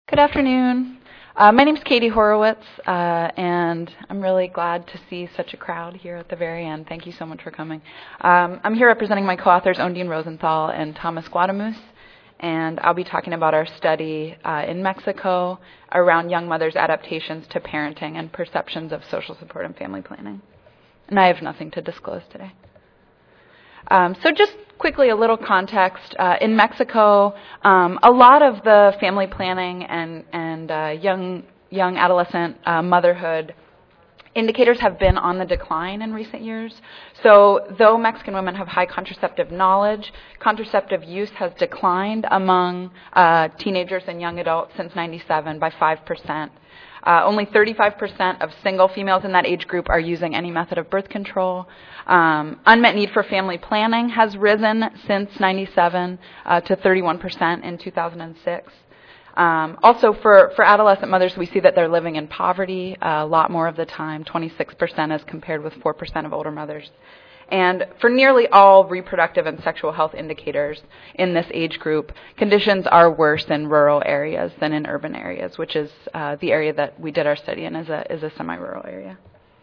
Good afternoon. My name is Katie Horowitz, and I'm really glad to see such a crowd here at the very end. Thank you so much for coming. I'm here representing my co-authors, Ondine Rosenthal and Thomas Guadamus, and I'll be talking about our study in Mexico around young mothers' adaptations to parenting and perceptions of social support and family planning. And I have nothing to disclose today. So just quickly, a little context. In Mexico, a lot of the family planning and young adolescent motherhood indicators have been on the decline in recent years. So though Mexican women have high contraceptive knowledge, contraceptive use has declined among teenagers and young adults since '97 by 5%. Only 35% of single females in that age group are using any method of birth control. Unmet need for family planning has risen since '97 to 31% in 2006. Also, for adolescent mothers, we see that they're living in poverty a lot more of the time, 26% as compared with 4% of older mothers. And for nearly all reproductive and sexual health indicators in this age group, conditions are worse in rural areas than in urban areas, which is the area that we did our study in, is a semi-rural area.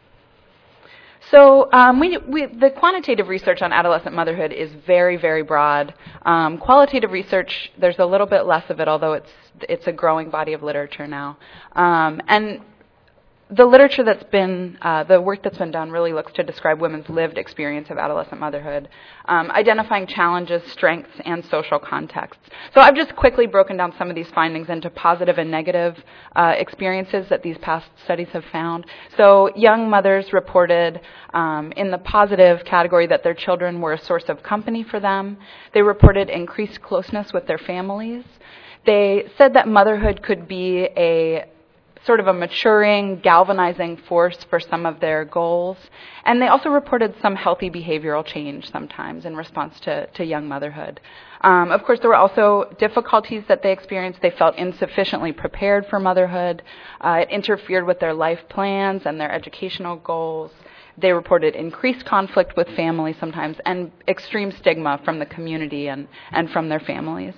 So the quantitative research on adolescent motherhood is very, very broad. Qualitative research, there's a little bit less of it, although it's a growing body of literature now. And the literature that's been, the work that's been done really looks to describe women's lived experience of adolescent motherhood, identifying challenges, strengths, and social contexts. So I've just quickly broken down some of these findings into positive and negative experiences that these past studies have found. So young mothers reported in the positive category that their children were a source of company for them. They reported increased closeness with their families. They said that motherhood could be a sort of a maturing, galvanizing force for some of their goals. And they also reported some healthy behavioral change sometimes in response to young motherhood. Of course, there were also difficulties that they experienced. They felt insufficiently prepared for motherhood. It interfered with their life plans and their educational goals. They reported increased conflict with family sometimes and extreme stigma from the community and from their families.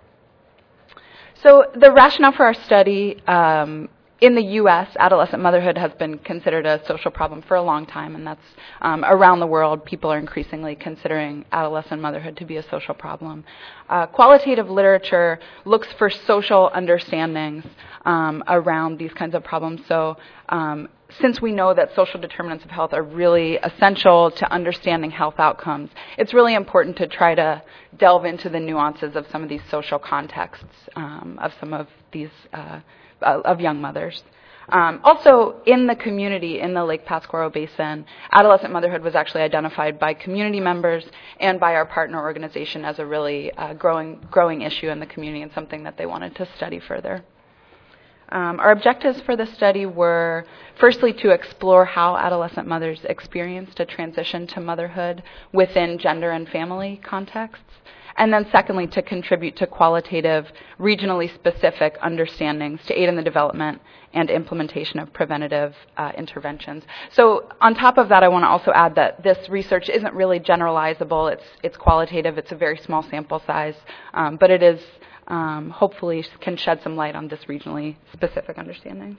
So the rationale for our study, in the U.S., adolescent motherhood has been considered a social problem for a long time, and that's around the world, people are increasingly considering adolescent motherhood to be a social problem. Qualitative literature looks for social understandings around these kinds of problems. So since we know that social determinants of health are really essential to understanding health outcomes, it's really important to try to delve into the nuances of some of these social contexts of some of these of young mothers. Also, in the community, in the Lake Pátzcuaro Basin, adolescent motherhood was actually identified by community members and by our partner organization as a really growing issue in the community and something that they wanted to study further. Our objectives for the study were, firstly, to explore how adolescent mothers experienced a transition to motherhood within gender and family contexts, and then secondly, to contribute to qualitative, regionally specific understandings to aid in the development and implementation of preventative interventions. So on top of that, I want to also add that this research isn't really generalizable. It's qualitative. It's a very small sample size, but it is hopefully can shed some light on this regionally specific understandings.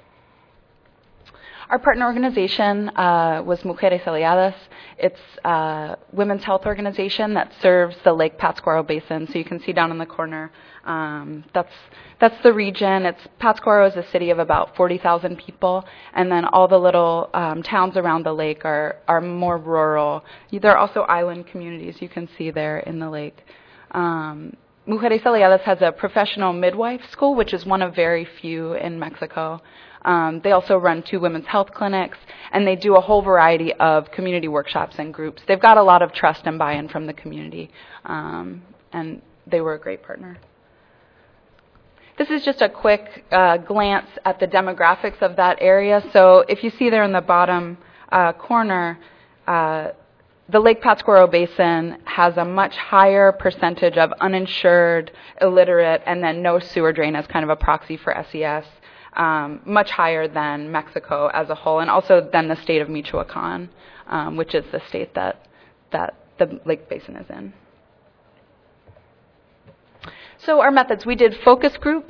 Our partner organization was Mujeres Aliadas. It's a women's health organization that serves the Lake Pátzcuaro Basin. So you can see down in the corner, that's the region. Pátzcuaro is a city of about 40,000 people, and then all the little towns around the lake are more rural. There are also island communities you can see there in the lake. Mujeres Aliadas has a professional midwife school, which is one of very few in Mexico. They also run 2 women's health clinics, and they do a whole variety of community workshops and groups. They've got a lot of trust and buy-in from the community, and they were a great partner. This is just a quick glance at the demographics of that area. So if you see there in the bottom corner, the Lake Pátzcuaro Basin has a much higher percentage of uninsured, illiterate, and then no sewer drain as kind of a proxy for SES, much higher than Mexico as a whole, and also than the state of Michoacan, which is the state that the lake basin is in. So our methods, we did focus groups.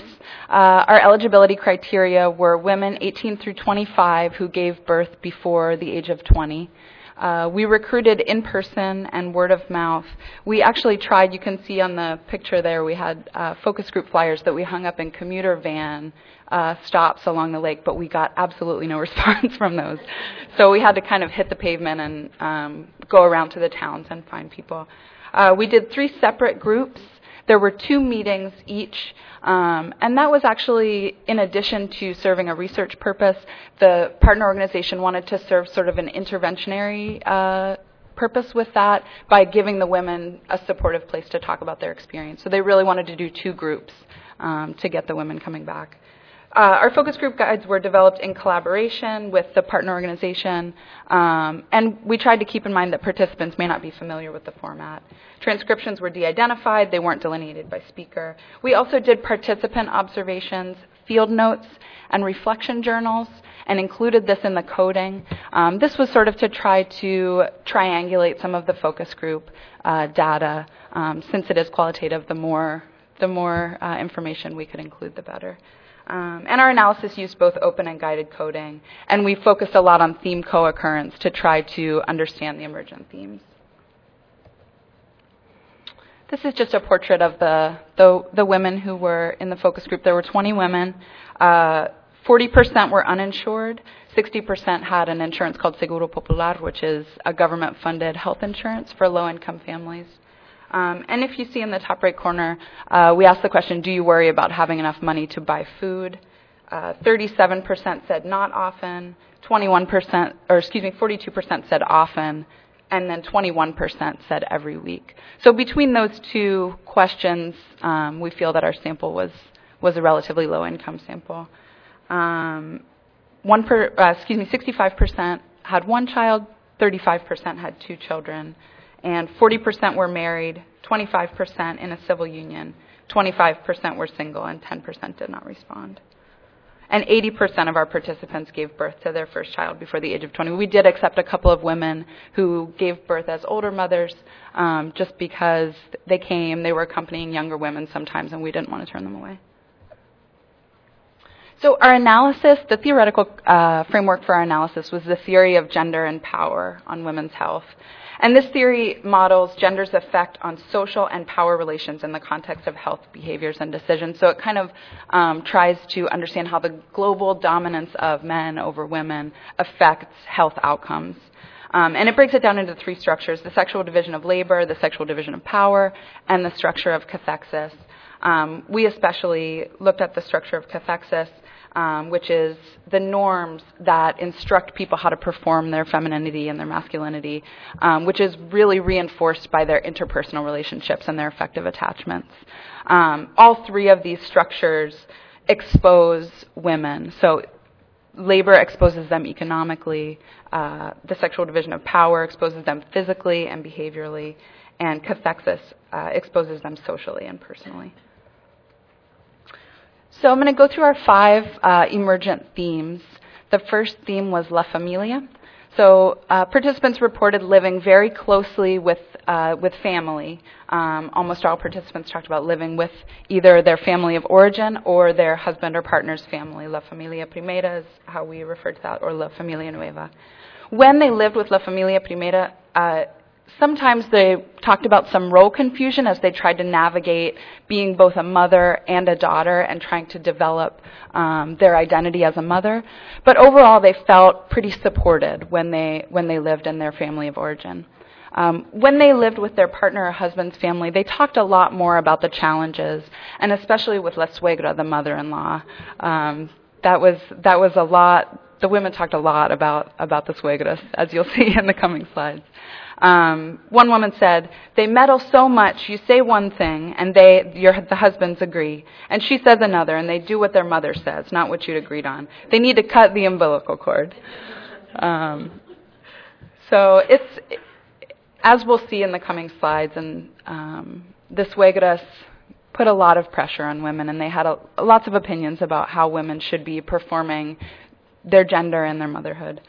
Our eligibility criteria were women 18 through 25 who gave birth before the age of 20. We recruited in person and word of mouth. We actually tried, you can see on the picture there, we had focus group flyers that we hung up in commuter van stops along the lake, but we got absolutely no response from those. So we had to kind of hit the pavement and go around to the towns and find people. We did 3 separate groups. There were 2 meetings each, and that was actually in addition to serving a research purpose. The partner organization wanted to serve sort of an interventionary purpose with that by giving the women a supportive place to talk about their experience. So they really wanted to do 2 groups to get the women coming back. Our focus group guides were developed in collaboration with the partner organization, and we tried to keep in mind that participants may not be familiar with the format. Transcriptions were de-identified, they weren't delineated by speaker. We also did participant observations, field notes, and reflection journals, and included this in the coding. This was sort of to try to triangulate some of the focus group data. Since it is qualitative, the more information we could include, the better. And our analysis used both open and guided coding, and we focused a lot on theme co-occurrence to try to understand the emergent themes. This is just a portrait of the women who were in the focus group. There were 20 women. 40% were uninsured. 60% had an insurance called Seguro Popular, which is a government-funded health insurance for low-income families. And if you see in the top right corner, we asked the question, do you worry about having enough money to buy food? 37% said not often, 42% said often, and then 21% said every week. So between those 2 questions, we feel that our sample was a relatively low-income sample. 65% had 1 child, 35% had 2 children. And 40% were married, 25% in a civil union, 25% were single, and 10% did not respond. And 80% of our participants gave birth to their first child before the age of 20. We did accept a couple of women who gave birth as older mothers just because they were accompanying younger women sometimes, and we didn't want to turn them away. So our analysis, the theoretical framework for our analysis was the theory of gender and power on women's health. And this theory models gender's effect on social and power relations in the context of health behaviors and decisions. So it kind of tries to understand how the global dominance of men over women affects health outcomes. And it breaks it down into 3 structures: the sexual division of labor, the sexual division of power, and the structure of cathexis. We especially looked at the structure of cathexis, which is the norms that instruct people how to perform their femininity and their masculinity, which is really reinforced by their interpersonal relationships and their affective attachments. All 3 of these structures expose women. So labor exposes them economically, the sexual division of power exposes them physically and behaviorally, and cathexis exposes them socially and personally. So I'm going to go through our 5 emergent themes. The first theme was La Familia. So participants reported living very closely with family. Almost all participants talked about living with either their family of origin or their husband or partner's family. La Familia Primera is how we refer to that, or La Familia Nueva. When they lived with La Familia Primera, sometimes they talked about some role confusion as they tried to navigate being both a mother and a daughter and trying to develop their identity as a mother. But overall, they felt pretty supported when they lived in their family of origin. When they lived with their partner or husband's family, they talked a lot more about the challenges, and especially with La Suegra, the mother-in-law. That was a lot. The women talked a lot about the suegras, as you'll see in the coming slides. One woman said, "They meddle so much, you say one thing, and the husbands agree. And she says another, and they do what their mother says, not what you'd agreed on. They need to cut the umbilical cord." So it's, as we'll see in the coming slides, and the suegras put a lot of pressure on women, and they had lots of opinions about how women should be performing their gender and their motherhood.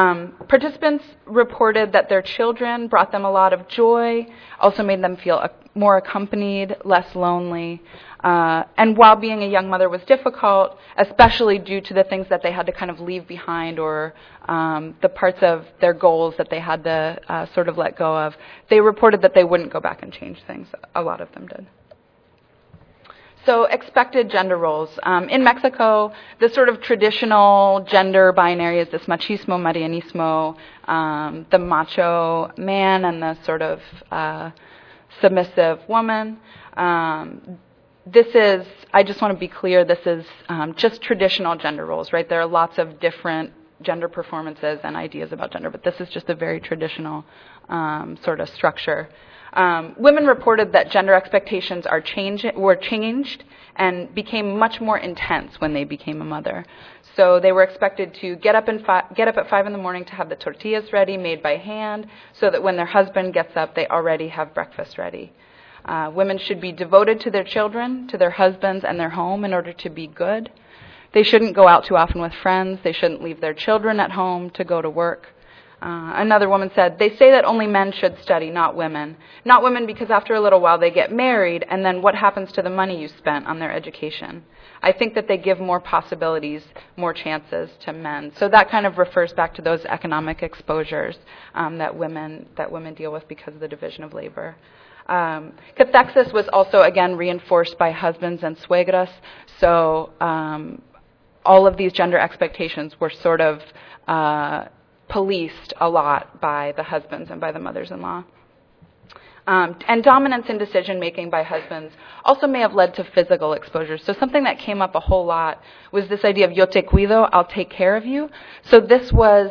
Participants reported that their children brought them a lot of joy, also made them feel more accompanied, less lonely. And while being a young mother was difficult, especially due to the things that they had to kind of leave behind or the parts of their goals that they had to sort of let go of, they reported that they wouldn't go back and change things. A lot of them did. So expected gender roles. In Mexico, the sort of traditional gender binary is this machismo, marianismo, the macho man and the sort of submissive woman. This is, I just want to be clear, this is just traditional gender roles, right? There are lots of different gender performances and ideas about gender, but this is just a very traditional sort of structure. Women reported that gender expectations were changed and became much more intense when they became a mother. So they were expected to get up at 5 in the morning to have the tortillas ready, made by hand, so that when their husband gets up, they already have breakfast ready. Women should be devoted to their children, to their husbands, and their home in order to be good. They shouldn't go out too often with friends. They shouldn't leave their children at home to go to work. Another woman said, they say that only men should study, not women. Not women because after a little while they get married, and then what happens to the money you spent on their education? I think that they give more possibilities, more chances to men. So that kind of refers back to those economic exposures that women deal with because of the division of labor. Cathexis was also, again, reinforced by husbands and suegras. So all of these gender expectations were sort of policed a lot by the husbands and by the mothers-in-law. And dominance in decision-making by husbands also may have led to physical exposure. So something that came up a whole lot was this idea of yo te cuido, I'll take care of you. So this was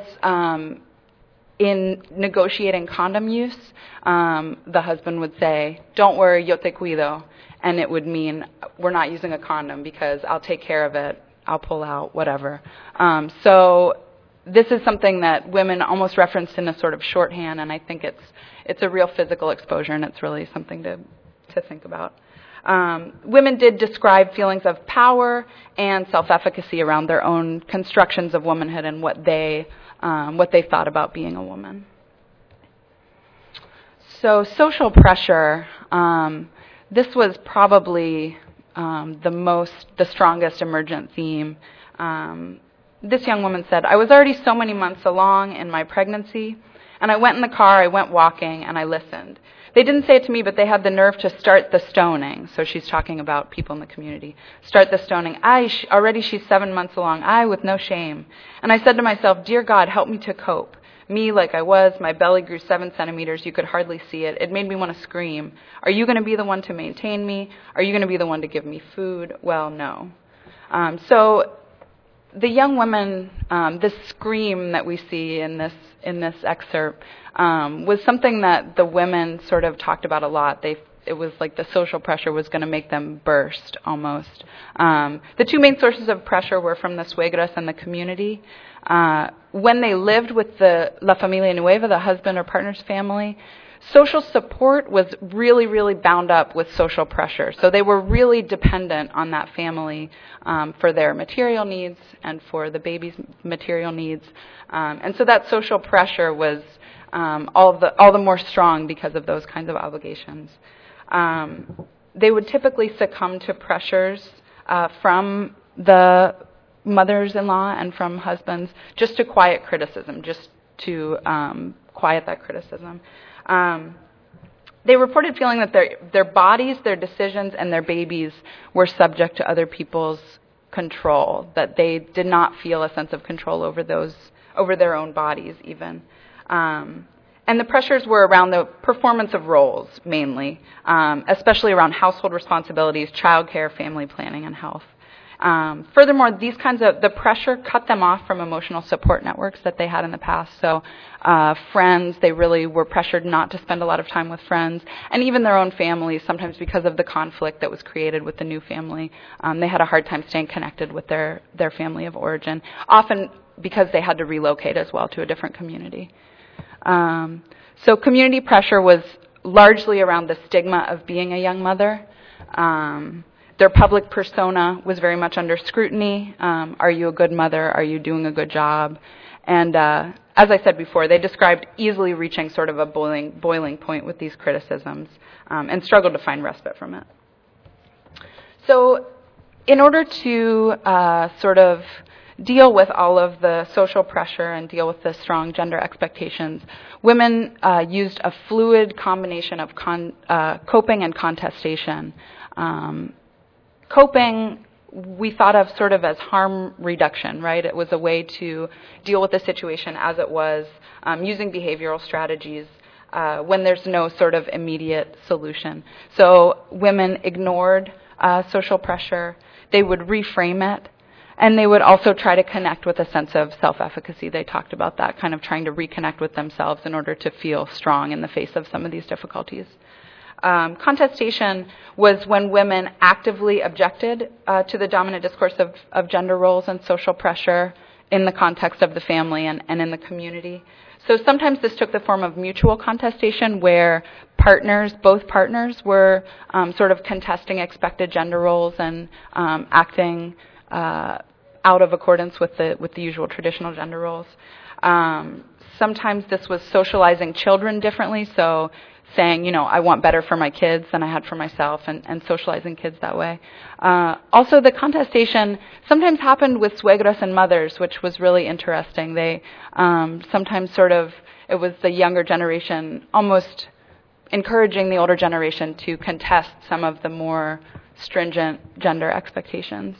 in negotiating condom use. The husband would say, don't worry, yo te cuido. And it would mean, we're not using a condom because I'll take care of it, I'll pull out, whatever. So this is something that women almost referenced in a sort of shorthand, and I think it's a real physical exposure, and it's really something to think about. Women did describe feelings of power and self-efficacy around their own constructions of womanhood and what they thought about being a woman. So social pressure, this was probably the strongest emergent theme. This young woman said, I was already so many months along in my pregnancy, and I went in the car, I went walking, and I listened. They didn't say it to me, but they had the nerve to start the stoning. So she's talking about people in the community. Start the stoning. Already she's 7 months along. With no shame. And I said to myself, dear God, help me to cope. Me, like I was, my belly grew 7 centimeters. You could hardly see it. It made me want to scream. Are you going to be the one to maintain me? Are you going to be the one to give me food? Well, no. So the young woman, this scream that we see in this excerpt, was something that the women sort of talked about a lot. It was like the social pressure was going to make them burst almost. The two main sources of pressure were from the suegras and the community. When they lived with the La Familia Nueva, the husband or partner's family, social support was really, really bound up with social pressure. So they were really dependent on that family for their material needs and for the baby's material needs. And so that social pressure was all the more strong because of those kinds of obligations. They would typically succumb to pressures from the mothers-in-law and from husbands just to quiet criticism, just to quiet that criticism. They reported feeling that their bodies, their decisions, and their babies were subject to other people's control, that they did not feel a sense of control over their own bodies even. And the pressures were around the performance of roles, mainly, especially around household responsibilities, childcare, family planning, and health. Furthermore, the pressure cut them off from emotional support networks that they had in the past. So friends, they really were pressured not to spend a lot of time with friends, and even their own families, sometimes because of the conflict that was created with the new family. They had a hard time staying connected with their family of origin, often because they had to relocate as well to a different community. So community pressure was largely around the stigma of being a young mother. Their public persona was very much under scrutiny. Are you a good mother? Are you doing a good job? And as I said before, they described easily reaching sort of a boiling point with these criticisms and struggled to find respite from it. So in order to sort of deal with all of the social pressure and deal with the strong gender expectations, women used a fluid combination of coping and contestation. Coping we thought of sort of as harm reduction, right? It was a way to deal with the situation as it was, using behavioral strategies when there's no sort of immediate solution. So women ignored social pressure. They would reframe it, and they would also try to connect with a sense of self-efficacy. They talked about that, kind of trying to reconnect with themselves in order to feel strong in the face of some of these difficulties. Contestation was when women actively objected to the dominant discourse of gender roles and social pressure in the context of the family and in the community. So sometimes this took the form of mutual contestation where both partners were sort of contesting expected gender roles and acting out of accordance with the usual traditional gender roles. Sometimes this was socializing children differently, so saying, I want better for my kids than I had for myself, and socializing kids that way. Also, the contestation sometimes happened with suegros and mothers, which was really interesting. They sometimes it was the younger generation almost encouraging the older generation to contest some of the more stringent gender expectations.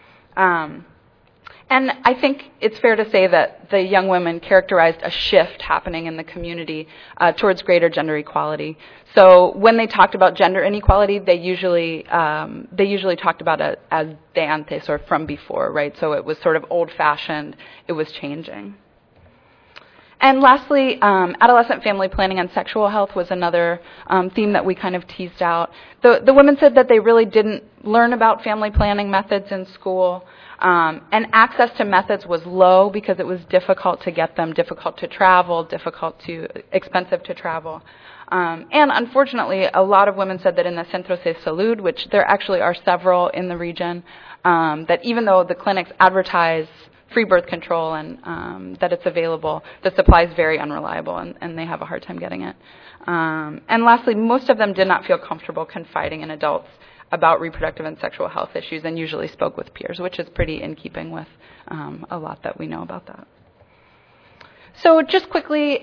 And I think it's fair to say that the young women characterized a shift happening in the community towards greater gender equality. So when they talked about gender inequality, they usually talked about it as de antes, or from before, right? So it was sort of old-fashioned. It was changing. And lastly, adolescent family planning and sexual health was another theme that we kind of teased out. The women said that they really didn't learn about family planning methods in school. And access to methods was low because it was difficult to get them, difficult to travel, expensive to travel. And unfortunately, a lot of women said that in the Centros de Salud, which there actually are several in the region, that even though the clinics advertise free birth control and that it's available, the supply is very unreliable and they have a hard time getting it. And lastly, most of them did not feel comfortable confiding in adults about reproductive and sexual health issues and usually spoke with peers, which is pretty in keeping with a lot that we know about that. So just quickly,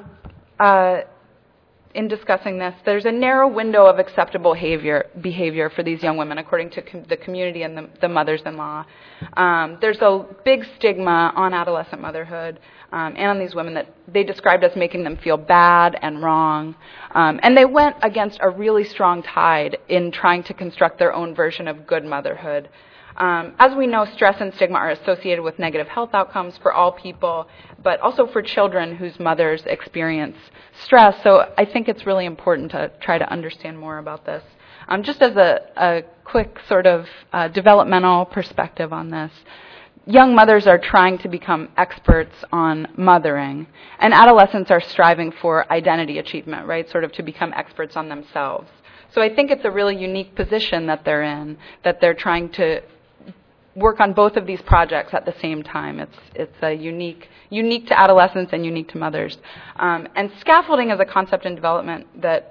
in discussing this, there's a narrow window of acceptable behavior for these young women, according to the community and the mothers-in-law. There's a big stigma on adolescent motherhood and on these women that they described as making them feel bad and wrong. And they went against a really strong tide in trying to construct their own version of good motherhood. As we know, stress and stigma are associated with negative health outcomes for all people, but also for children whose mothers experience stress. So I think it's really important to try to understand more about this. Just as a quick sort of developmental perspective on this, young mothers are trying to become experts on mothering, and adolescents are striving for identity achievement, right, sort of to become experts on themselves. So I think it's a really unique position that they're in, that they're trying to work on both of these projects at the same time. It's a unique to adolescents and unique to mothers. And scaffolding is a concept in development that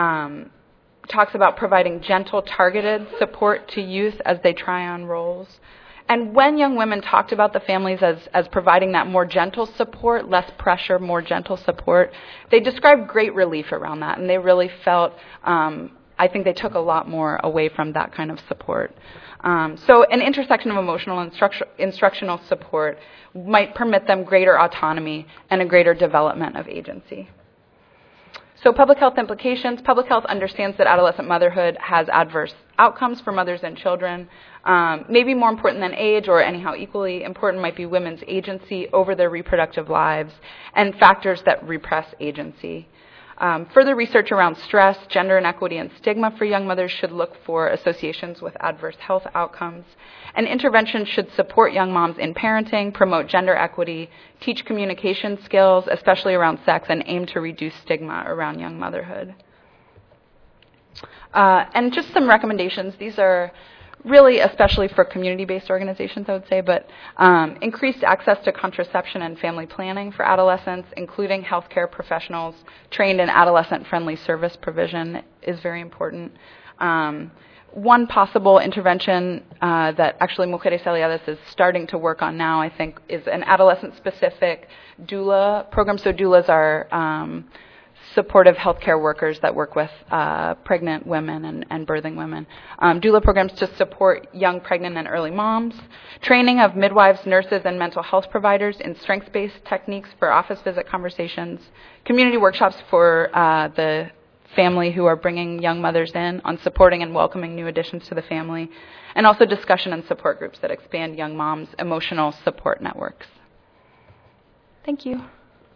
talks about providing gentle, targeted support to youth as they try on roles. And when young women talked about the families as providing that more gentle support, less pressure, more gentle support, they described great relief around that, and they really felt, I think they took a lot more away from that kind of support. So an intersection of emotional and instructional support might permit them greater autonomy and a greater development of agency. So public health implications. Public health understands that adolescent motherhood has adverse outcomes for mothers and children. Maybe more important than age, or anyhow equally important, might be women's agency over their reproductive lives and factors that repress agency. Further research around stress, gender inequity, and stigma for young mothers should look for associations with adverse health outcomes. And interventions should support young moms in parenting, promote gender equity, teach communication skills, especially around sex, and aim to reduce stigma around young motherhood. And just some recommendations. These are really especially for community-based organizations, I would say, but increased access to contraception and family planning for adolescents, including healthcare professionals trained in adolescent-friendly service provision, is very important. One possible intervention that actually Mujeres Aliadas is starting to work on now, I think, is an adolescent-specific doula program. So doulas are supportive healthcare workers that work with pregnant women and birthing women. Doula programs to support young pregnant and early moms. Training of midwives, nurses, and mental health providers in strengths-based techniques for office visit conversations. Community workshops for the family who are bringing young mothers in on supporting and welcoming new additions to the family. And also discussion and support groups that expand young moms' emotional support networks. Thank you.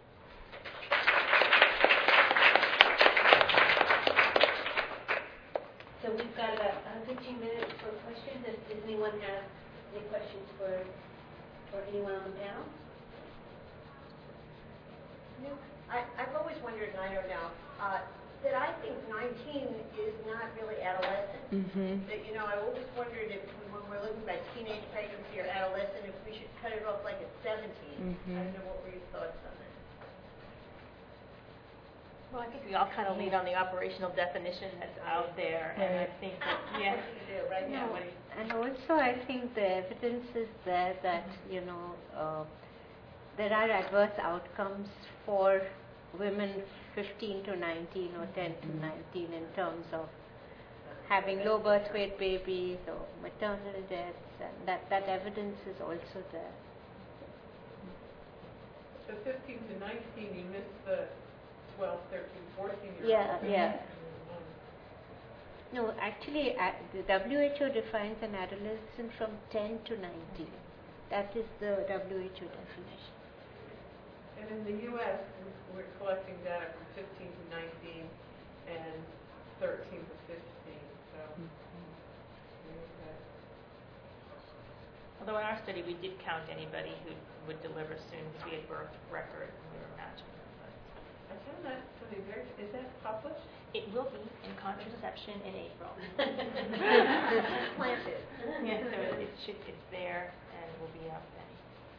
So we've got about 15 minutes for questions. Does anyone have any questions for anyone on the panel? No. I've always wondered, and I don't know, that I think 19 is not really adolescent. Mm-hmm. That, I always wondered if when we're looking at teenage pregnancy or adolescent, if we should cut it off like at 17. Mm-hmm. I don't know, what were your thoughts on that? Well, I think we all kind of lean on the operational definition that's out there, and I think that, What do you do, right? yeah, No. And also, I think the evidence is there that, there are adverse outcomes for women 15 to 19 or 10 to 19 in terms of having low birth weight babies or maternal deaths, and that evidence is also there. So 15 to 19, you missed the 12, 13, 14-year-olds. Yeah. No, actually, the WHO defines an adolescent from 10 to 19. That is the WHO definition. And in the U.S., we're collecting data from 15 to 19 and 13 to 15. So, although in our study we did count anybody who would deliver soon because we had birth record and we were matching them. But I found that something very. Is that published? it will be in contraception in April. Planted. Yeah, so it's there and will be up then.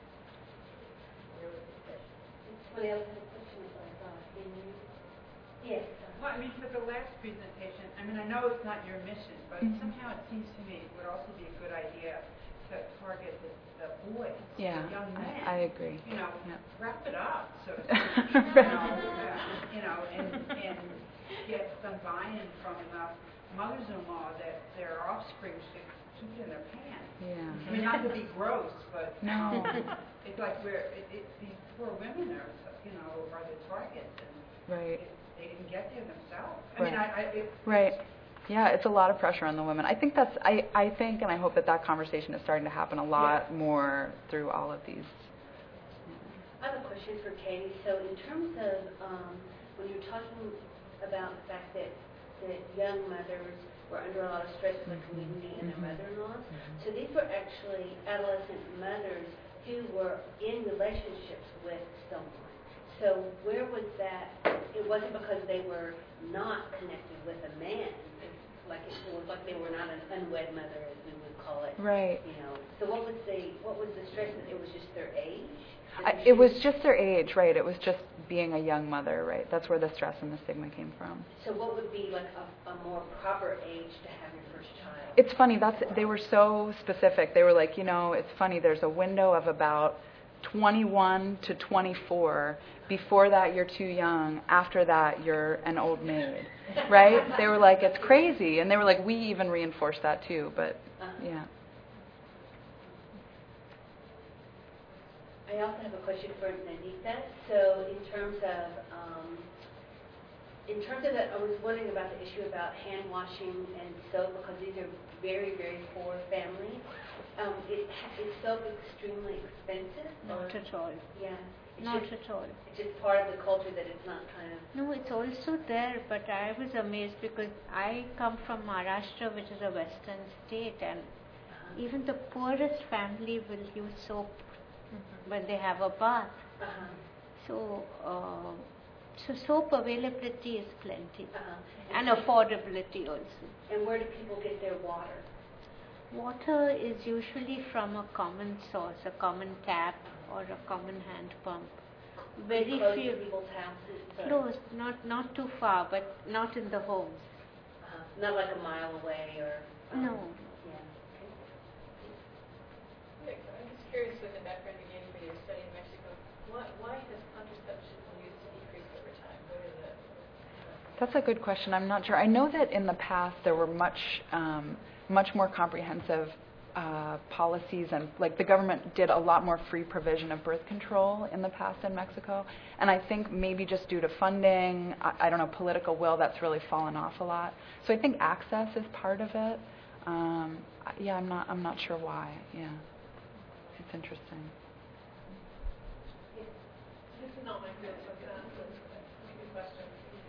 Somebody else has a question about Yes. Well, for the last presentation, I know it's not your mission, but somehow it seems to me it would also be a good idea to target the boys, Yeah, the young men. I agree. Wrap it up, so to speak. And get some buy-in from mothers-in-law that their offspring should keep it in their pants. Yeah. Not to be gross, but No. it's like these poor women are the targets, and Right. they didn't get there themselves. Right. Right. Yeah, it's a lot of pressure on the women. I think I think and I hope that conversation is starting to happen a lot more through all of these. I have a question for Katie. So in terms of when you're talking about the fact that young mothers were under a lot of stress in the community and their mother-in-laws, so these were actually adolescent mothers who were in relationships with someone. So where was that? It wasn't because they were not connected with a man. It was like they were not an unwed mother, as we would call it. Right. So what was the stress? It was just their age? It was just their age, right? It was just being a young mother, right? That's where the stress and the stigma came from. So what would be like a more proper age to have your first child? It's funny. They were so specific. They were like, it's funny. There's a window of about 21 to 24. Before that, you're too young. After that, you're an old maid, right? They were like, it's crazy. And they were like, we even reinforced that too. But, yeah. I also have a question for Nandita. So in terms of that, I was wondering about the issue about hand washing and soap, because these are very, very poor families. Is soap extremely expensive? Not at all. Yeah. Not at all. It's just part of the culture that it's not kind of... No, it's also there, but I was amazed because I come from Maharashtra, which is a western state, and even the poorest family will use soap when they have a bath. So soap availability is plenty, and affordability also. And where do people get their water? water is usually from a common source, a common tap or a common hand pump. Very Close few to people's houses. close, not too far, but not in the homes. Not like a mile away or. No. Yeah. I'm just curious, with the background you gave for your study in Mexico, why has contraception use decreased over time? What are the That's a good question. I'm not sure. I know that in the past there were much more comprehensive policies, and like the government did a lot more free provision of birth control in the past in Mexico. And I think maybe just due to funding, I don't know, political will, that's really fallen off a lot. So I think access is part of it. Yeah, I'm not sure why. Yeah, it's interesting. This is not my field, so I'm going to ask a good question.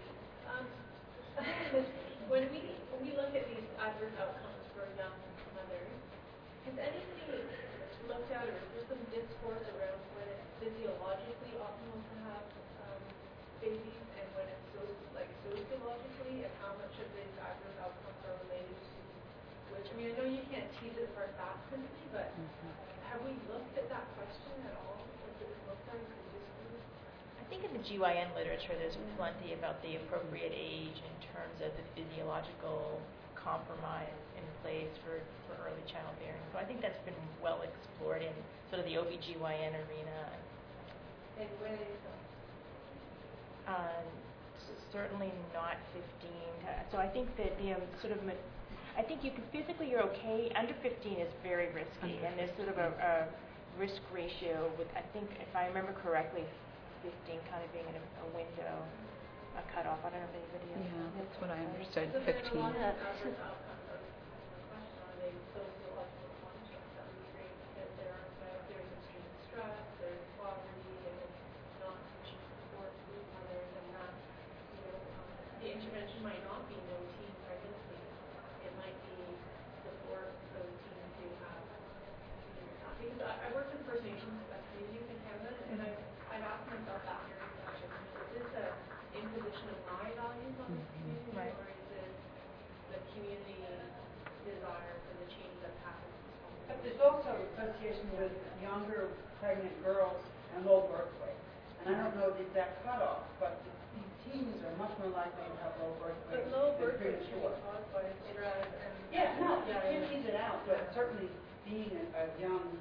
When we look at these adverse outcomes for young mothers, has anybody looked at, or is there some discourse around when it's physiologically optimal to have babies and when it's sociologically, and how much of these adverse outcomes are related to which? I mean, I know you can't tease it apart that simply, but have we looked at that question at all? Has it been looked at in the discourse? I think in the GYN literature there's plenty about the appropriate age in terms of the physiological compromise in place for early childbearing. So I think that's been well explored in sort of the OBGYN arena. And when is Certainly not 15. So I think that the I think you can physically, you're okay. Under 15 is very risky, and there's sort of a risk ratio with, I think, if I remember correctly, 15 kind of being in a window, a cutoff. I don't know if anybody else. Yeah, that's what I understood. So 15. there's a lot of adverse outcomes of the question. Are they sociological constructs? That would be great, because there's extreme stress, there's poverty, there's not sufficient support for mothers, and that, the intervention might not be no teen pregnancy. It might be support for those teens who have, because I worked in First Nations communities in Canada, and I've asked myself that very question. Is this an imposition of my values on this community, Right. or is it the community desire for the change that's happened in this home? But there's also association with younger pregnant girls and low birth weight. And I don't know the exact cutoff, but these teens are much more likely to have low birth weight. But low than birth weight should be premature. caused by stress and. Yeah, no, you Yeah, can't yeah. tease it out, but certainly being a young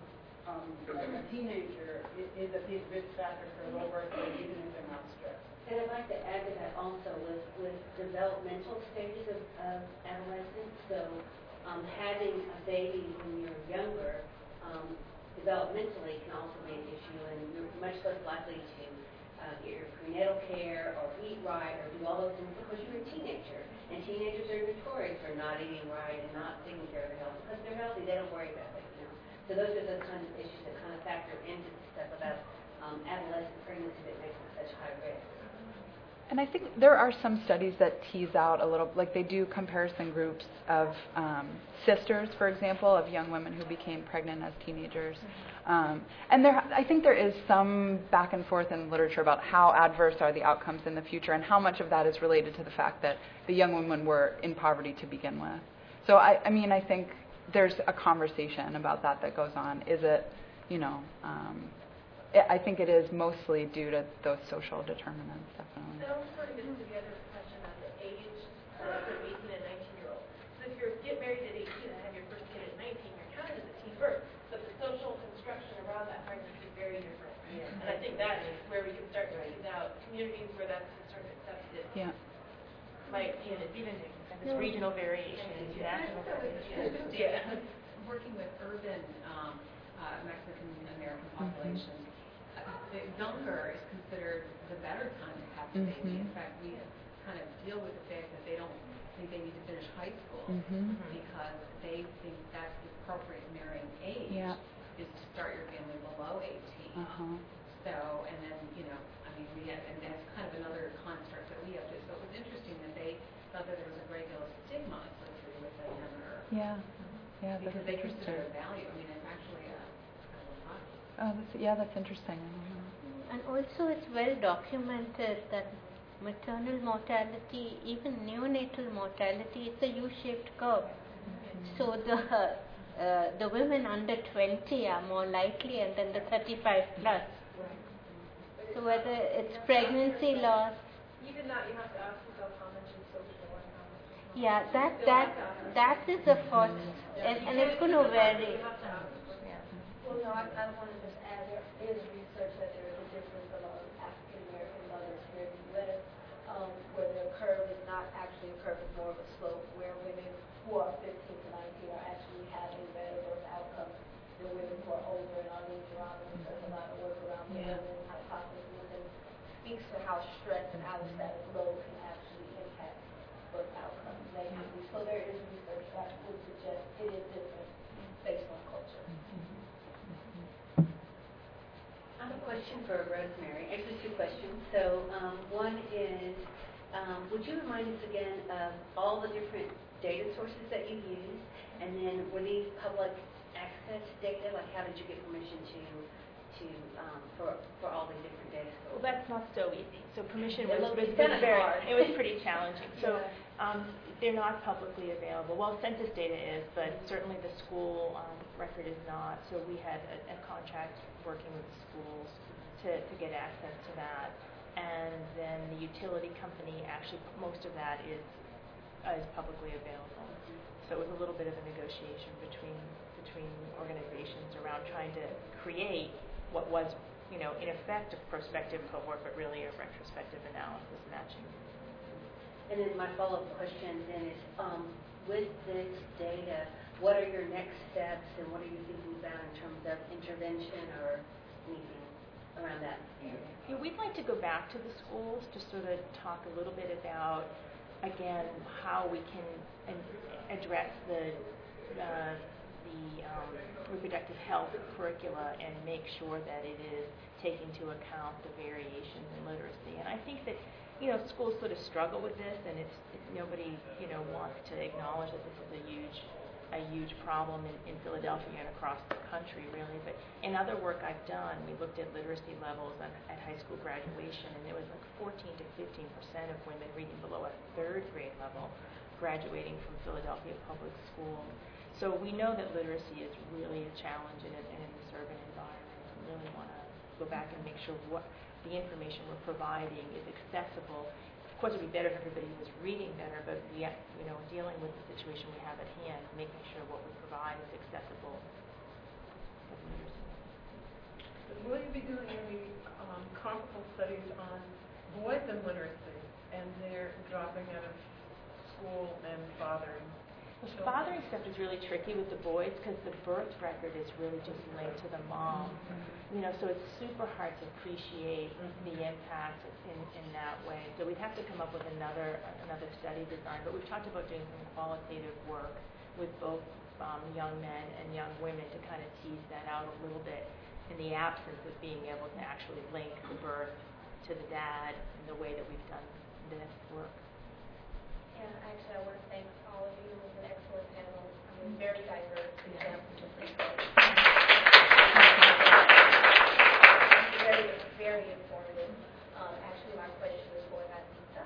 a teenager is a big risk factor for low birth weight, even if they're not stressed. And I'd like to add to that also with developmental stages of adolescence. So having a baby when you're younger developmentally can also be an issue, and you're much less likely to get your prenatal care or eat right or do all those things because you're a teenager. And teenagers are notorious for not eating right and not taking care of their health. Because they're healthy, they don't worry about it, So those are the kinds of issues that kind of factor into the stuff about adolescent pregnancy that makes it such high risk. And I think there are some studies that tease out a little, like they do comparison groups of sisters, for example, of young women who became pregnant as teenagers. And I think there is some back and forth in literature about how adverse are the outcomes in the future and how much of that is related to the fact that the young women were in poverty to begin with. So I mean, I think there's a conversation about that goes on. Is it, I think it is mostly due to those social determinants, definitely. That also sort of gets to the other question of the age of 18 and 19-year-olds. So if you get married at 18 and have your first kid at 19, you're counted as a teen birth. But the social construction around that pregnancy is very different. Yeah. And I think that is where we can start to tease out communities where that's sort of accepted. Yeah. Might be even there's regional variations, national variations. Yeah. Working with urban Mexican American populations, the younger is considered the better time to have a baby. In fact, we kind of deal with the fact that they don't think they need to finish high school because they think that's the appropriate marrying age is to start your family below 18. So, and then, and that's kind of another construct that we have to. So it was interesting that they thought that there was a great deal of stigma associated with the younger. Yeah, that's because they interesting. consider it a value. I mean, it's actually a kind of a hobby. That's interesting. And also it's well documented that maternal mortality, even neonatal mortality, it's a U-shaped curve. So the the women under 20 are more likely, and then the 35 plus. So whether it's pregnancy loss. Even that, you have to ask yourself how much is social and how much is not. Yeah, that is a first, and it's going to vary. Well, no, I want to just add, there is research that there is a difference among African American mothers here in the U.S., where the curve is not actually a curve, it's more of a slope, where women who are 15 to 19 are actually having better birth outcomes than women who are older and on androgyny. There's a lot of work around the women hypothesis and speaks to how stress and allostatic load can actually impact birth outcomes negatively. So there is research that would suggest it is different based on culture. I have a question for Rosemary. Actually, two questions. So one is, would you remind us again of all the different data sources that you use? And then were these public access data? Like, how did you get permission for all these different data sources? Well, that's not so easy. So permission It was was very, hard. it was pretty challenging. So they're not publicly available. Well, census data is, but certainly the school record is not. So we had a contract working with the schools to get access to that. And then the utility company, actually, most of that is publicly available. So it was a little bit of a negotiation between organizations around trying to create what was, in effect, a prospective cohort, but really a retrospective analysis matching. And then my follow-up question then is, with this data, what are your next steps and what are you thinking about in terms of intervention or anything around that area? Yeah, we'd like to go back to the schools to sort of talk a little bit about, again, how we can address the reproductive health curricula and make sure that it is taking into account the variations in literacy. And I think that schools sort of struggle with this, and it's nobody wants to acknowledge that this is a huge problem in Philadelphia and across the country, really. But in other work I've done, we looked at literacy levels at high school graduation, and there was like 14 to 15% of women reading below a third grade level graduating from Philadelphia public schools. So we know that literacy is really a challenge in this urban environment. We really want to go back and make sure what the information we're providing is accessible. Of course, it would be better if everybody was reading better, but we, dealing with the situation we have at hand, making sure what we provide is accessible. Will you be doing any comparable studies on boys and literacy and their dropping out of school and fathering? The fathering stuff is really tricky with the boys because the birth record is really just linked to the mom. So it's super hard to appreciate the impact in that way. So we'd have to come up with another study design. But we've talked about doing some qualitative work with both young men and young women to kind of tease that out a little bit in the absence of being able to actually link the birth to the dad in the way that we've done this work. And actually, I want to thank all of you. It was an excellent panel. I mean, very diverse examples of research. Very, very informative. Actually, my question is for Anita.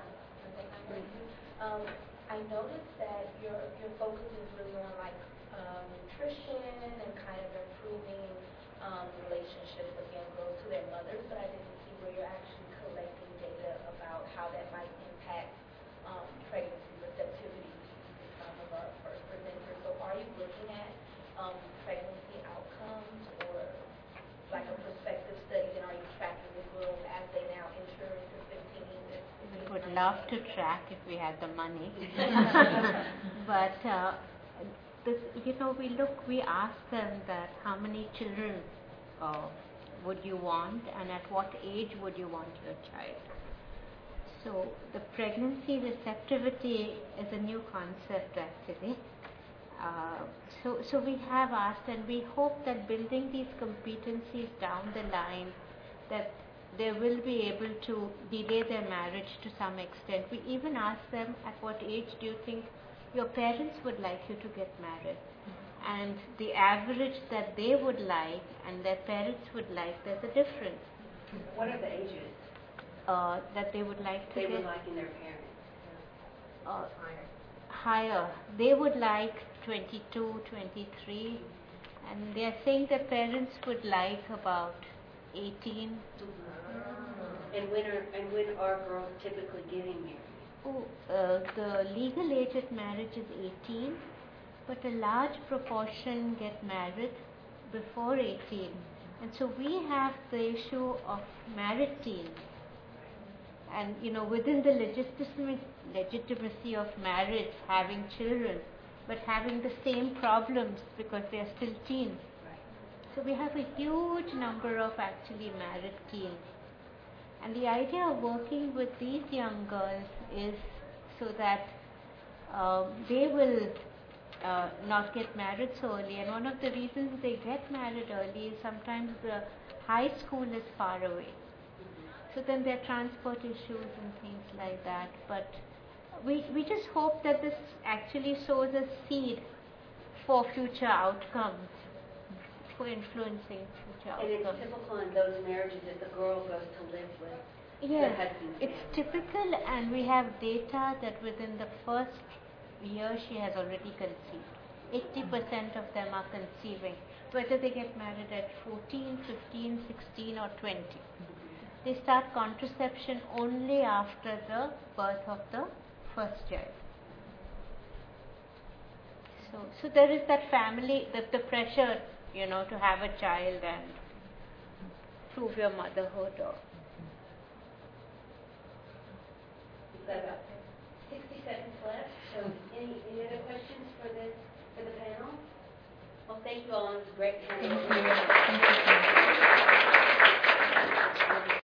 I noticed that your focus is really on nutrition and kind of improving relationships of young girls to their mothers, but I didn't see where you're actually collecting data about how that might impact pregnancy receptivity to some of our first presenters. So are you looking at pregnancy outcomes or like a prospective study, and are you tracking the girls as they now enter into 15? We would love to track if we had the money. But we ask them that how many children would you want, and at what age would you want your child. So the pregnancy receptivity is a new concept actually. So we have asked, and we hope that building these competencies down the line, that they will be able to delay their marriage to some extent. We even ask them, at what age do you think your parents would like you to get married? And the average that they would like and their parents would like, there's a difference. What are the ages That they would like to they get would like in their parents? higher. They would like 22, 23, and they are saying that parents would like about 18. And when are girls typically getting married? The legal age at marriage is 18, but a large proportion get married before 18. And so we have the issue of married teens. And within the legitimacy of marriage, having children, but having the same problems because they are still teens. So we have a huge number of actually married teens. And the idea of working with these young girls is so that they will not get married so early. And one of the reasons they get married early is sometimes the high school is far away. So then there are transport issues and things like that. But we just hope that this actually sows a seed for future outcomes, for influencing future outcomes. And it's typical in those marriages that the girl goes to live with the Yes, husband's it's family. typical, and we have data that within the first year she has already conceived. 80% of them are conceiving, whether they get married at 14, 15, 16 or 20. They start contraception only after the birth of the first child. So there is that family, the pressure, to have a child and prove your motherhood. We've got about 60 seconds left. So any other questions for the panel? Well, thank you all. It was a great panel. Thank you.